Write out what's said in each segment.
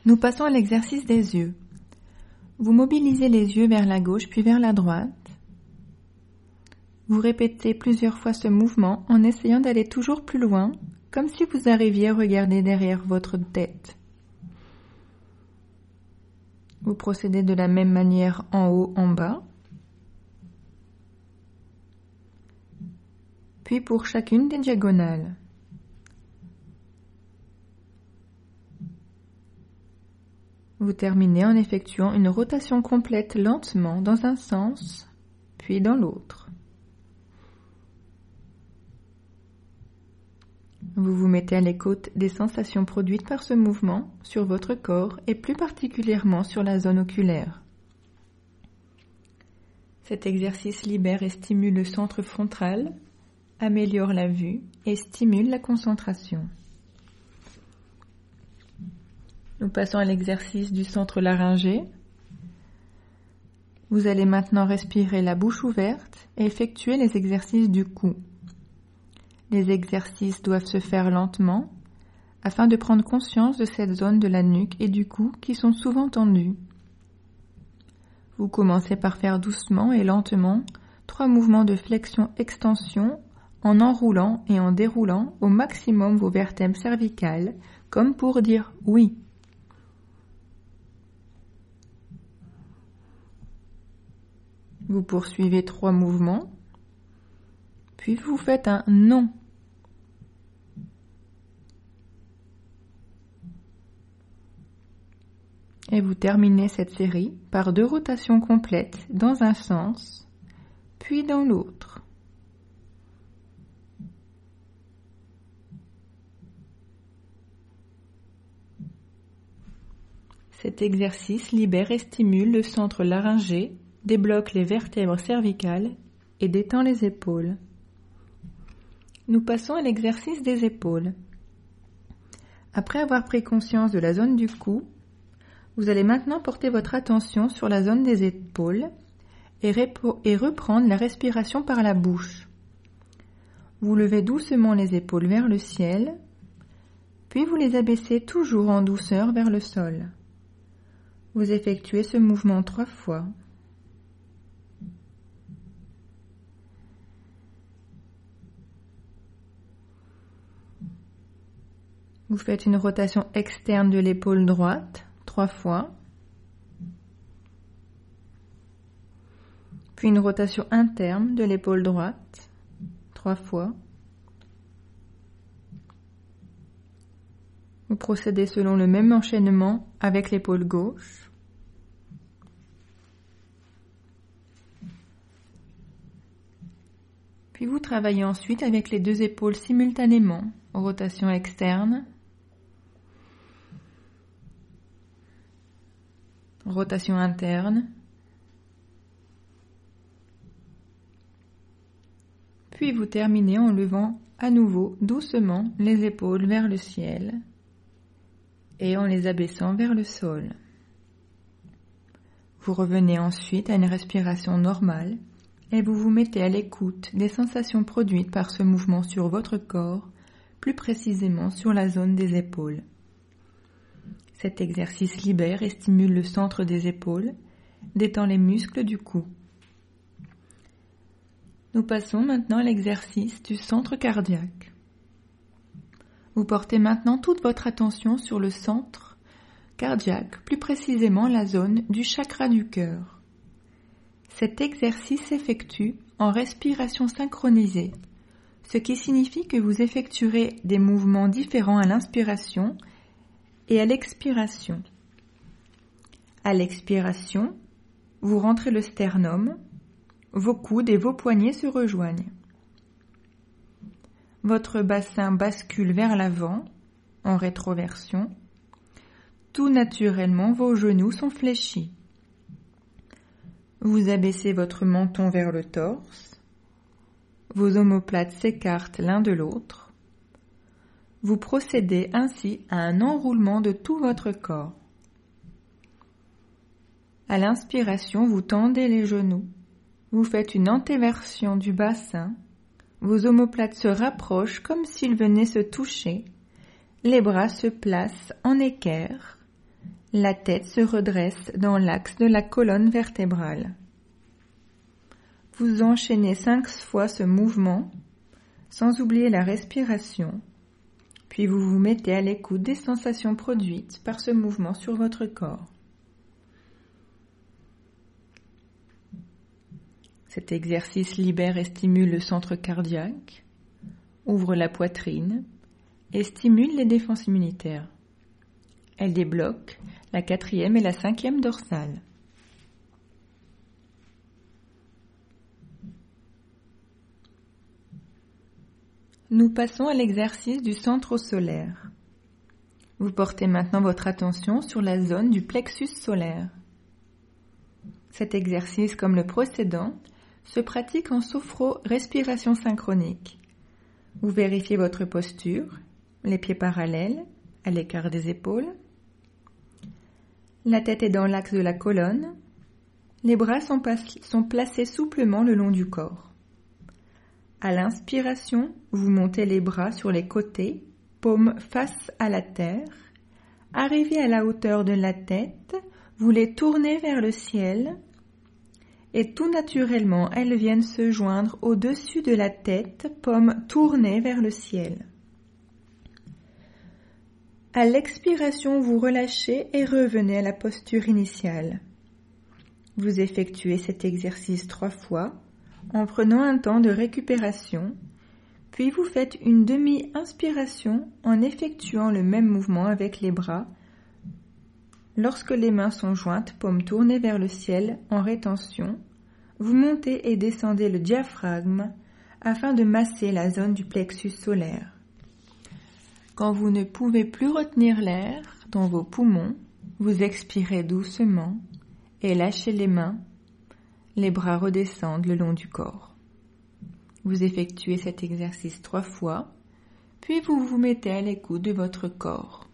Nous passons à l'exercice des yeux. Vous mobilisez les yeux vers la gauche puis vers la droite. Vous répétez plusieurs fois ce mouvement en essayant d'aller toujours plus loin, comme si vous arriviez à regarder derrière votre tête. Vous procédez de la même manière en haut, en bas. Puis pour chacune des diagonales. Vous terminez en effectuant une rotation complète lentement dans un sens, puis dans l'autre. Vous vous mettez à l'écoute des sensations produites par ce mouvement sur votre corps et plus particulièrement sur la zone oculaire. Cet exercice libère et stimule le centre frontal, améliore la vue et stimule la concentration. Nous passons à l'exercice du centre laryngé. Vous allez maintenant respirer la bouche ouverte et effectuer les exercices du cou. Les exercices doivent se faire lentement afin de prendre conscience de cette zone de la nuque et du cou qui sont souvent tendues. Vous commencez par faire doucement et lentement 3 mouvements de flexion-extension en enroulant et en déroulant au maximum vos vertèbres cervicales, comme pour dire oui. Vous poursuivez 3 mouvements, puis vous faites un non. Et vous terminez cette série par 2 rotations complètes dans un sens, puis dans l'autre. Cet exercice libère et stimule le centre laryngé, débloque les vertèbres cervicales et détend les épaules. Nous passons à l'exercice des épaules. Après avoir pris conscience de la zone du cou, vous allez maintenant porter votre attention sur la zone des épaules et reprendre la respiration par la bouche. Vous levez doucement les épaules vers le ciel, puis vous les abaissez toujours en douceur vers le sol. Vous effectuez ce mouvement 3 fois. Vous faites une rotation externe de l'épaule droite 3 fois. Puis une rotation interne de l'épaule droite 3 fois. Vous procédez selon le même enchaînement avec l'épaule gauche. Puis vous travaillez ensuite avec les 2 épaules simultanément, rotation externe, rotation interne, puis vous terminez en levant à nouveau doucement les épaules vers le ciel et en les abaissant vers le sol. Vous revenez ensuite à une respiration normale et vous vous mettez à l'écoute des sensations produites par ce mouvement sur votre corps, plus précisément sur la zone des épaules. Cet exercice libère et stimule le centre des épaules, détend les muscles du cou. Nous passons maintenant à l'exercice du centre cardiaque. Vous portez maintenant toute votre attention sur le centre cardiaque, plus précisément la zone du chakra du cœur. Cet exercice s'effectue en respiration synchronisée, ce qui signifie que vous effectuerez des mouvements différents à l'inspiration et à l'expiration. À l'expiration, vous rentrez le sternum, vos coudes et vos poignets se rejoignent. Votre bassin bascule vers l'avant, en rétroversion. Tout naturellement, vos genoux sont fléchis. Vous abaissez votre menton vers le torse. Vos omoplates s'écartent l'un de l'autre. Vous procédez ainsi à un enroulement de tout votre corps. À l'inspiration, vous tendez les genoux. Vous faites une antéversion du bassin. Vos omoplates se rapprochent comme s'ils venaient se toucher. Les bras se placent en équerre. La tête se redresse dans l'axe de la colonne vertébrale. Vous enchaînez 5 fois ce mouvement, sans oublier la respiration, puis vous vous mettez à l'écoute des sensations produites par ce mouvement sur votre corps. Cet exercice libère et stimule le centre cardiaque, ouvre la poitrine et stimule les défenses immunitaires. Elle débloque la 4e et la 5e dorsale. Nous passons à l'exercice du centre solaire. Vous portez maintenant votre attention sur la zone du plexus solaire. Cet exercice, comme le précédent, se pratique en sophro-respiration synchronique. Vous vérifiez votre posture, les pieds parallèles, à l'écart des épaules. La tête est dans l'axe de la colonne. Les bras sont placés souplement le long du corps. À l'inspiration, vous montez les bras sur les côtés, paumes face à la terre. Arrivé à la hauteur de la tête, vous les tournez vers le ciel et tout naturellement, elles viennent se joindre au-dessus de la tête, paumes tournées vers le ciel. À l'expiration, vous relâchez et revenez à la posture initiale. Vous effectuez cet exercice 3 fois en prenant un temps de récupération, puis vous faites une demi-inspiration en effectuant le même mouvement avec les bras. Lorsque les mains sont jointes, paumes tournées vers le ciel en rétention, vous montez et descendez le diaphragme afin de masser la zone du plexus solaire. Quand vous ne pouvez plus retenir l'air dans vos poumons, vous expirez doucement et lâchez les mains. Les bras redescendent le long du corps. Vous effectuez cet exercice 3 fois, puis vous vous mettez à l'écoute de votre corps.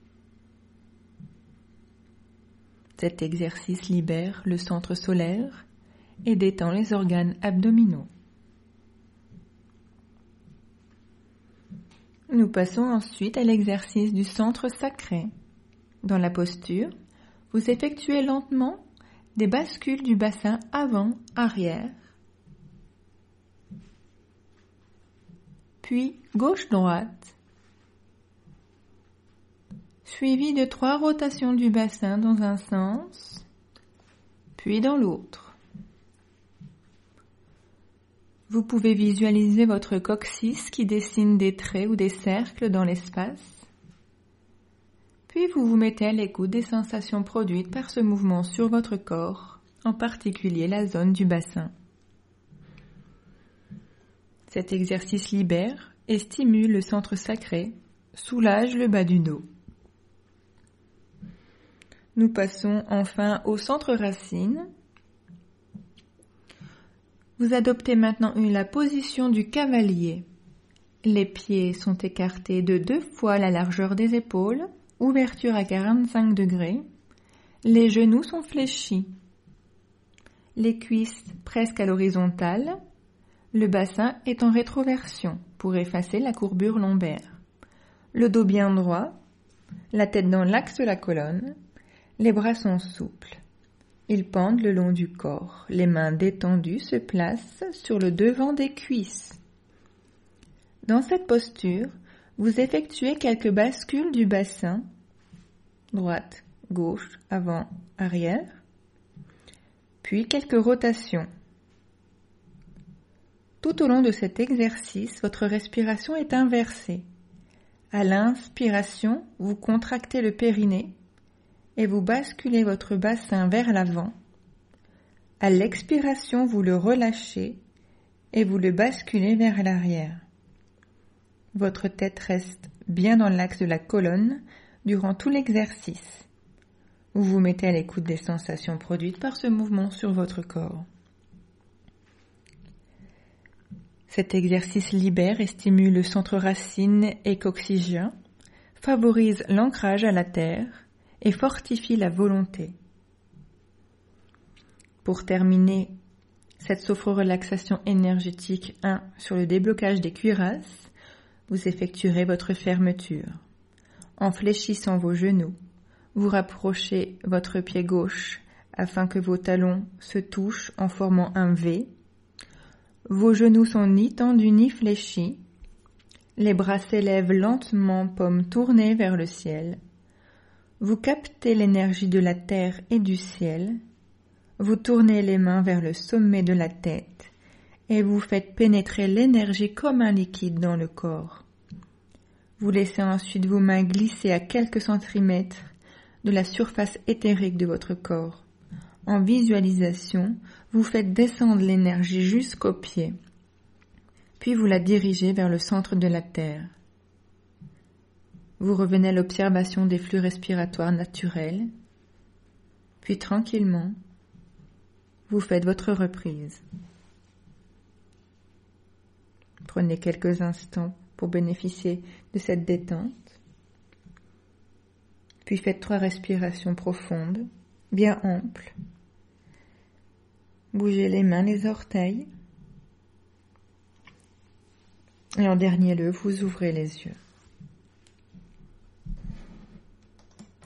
Cet exercice libère le centre solaire et détend les organes abdominaux. Nous passons ensuite à l'exercice du centre sacré. Dans la posture, vous effectuez lentement des bascules du bassin avant-arrière, puis gauche-droite, suivi de 3 rotations du bassin dans un sens, puis dans l'autre. Vous pouvez visualiser votre coccyx qui dessine des traits ou des cercles dans l'espace. Puis vous vous mettez à l'écoute des sensations produites par ce mouvement sur votre corps, en particulier la zone du bassin. Cet exercice libère et stimule le centre sacré, soulage le bas du dos. Nous passons enfin au centre racine. Vous adoptez maintenant la position du cavalier. Les pieds sont écartés de 2 fois la largeur des épaules, ouverture à 45 degrés. Les genoux sont fléchis. Les cuisses presque à l'horizontale. Le bassin est en rétroversion pour effacer la courbure lombaire. Le dos bien droit, la tête dans l'axe de la colonne. Les bras sont souples. Ils pendent le long du corps. Les mains détendues se placent sur le devant des cuisses. Dans cette posture, vous effectuez quelques bascules du bassin, droite, gauche, avant, arrière, puis quelques rotations. Tout au long de cet exercice, votre respiration est inversée. À l'inspiration, vous contractez le périnée et vous basculez votre bassin vers l'avant. À l'expiration, vous le relâchez et vous le basculez vers l'arrière. Votre tête reste bien dans l'axe de la colonne durant tout l'exercice. Vous vous mettez à l'écoute des sensations produites par ce mouvement sur votre corps. Cet exercice libère et stimule le centre racine et coccygien, favorise l'ancrage à la terre et fortifie la volonté. Pour terminer cette sophro-relaxation énergétique 1 sur le déblocage des cuirasses, vous effectuerez votre fermeture. En fléchissant vos genoux, Vous rapprochez votre pied gauche afin que vos talons se touchent en formant un V. Vos genoux sont ni tendus ni fléchis. Les bras s'élèvent lentement, paumes tournées vers le ciel. Vous captez l'énergie de la terre et du ciel. Vous tournez les mains vers le sommet de la tête et vous faites pénétrer l'énergie comme un liquide dans le corps. Vous laissez ensuite vos mains glisser à quelques centimètres de la surface éthérique de votre corps. En visualisation, vous faites descendre l'énergie jusqu'aux pieds, puis vous la dirigez vers le centre de la terre. Vous revenez à l'observation des flux respiratoires naturels, puis tranquillement, vous faites votre reprise. Prenez quelques instants pour bénéficier de cette détente, puis faites 3 respirations profondes, bien amples. Bougez les mains, les orteils. Et en dernier lieu, vous ouvrez les yeux.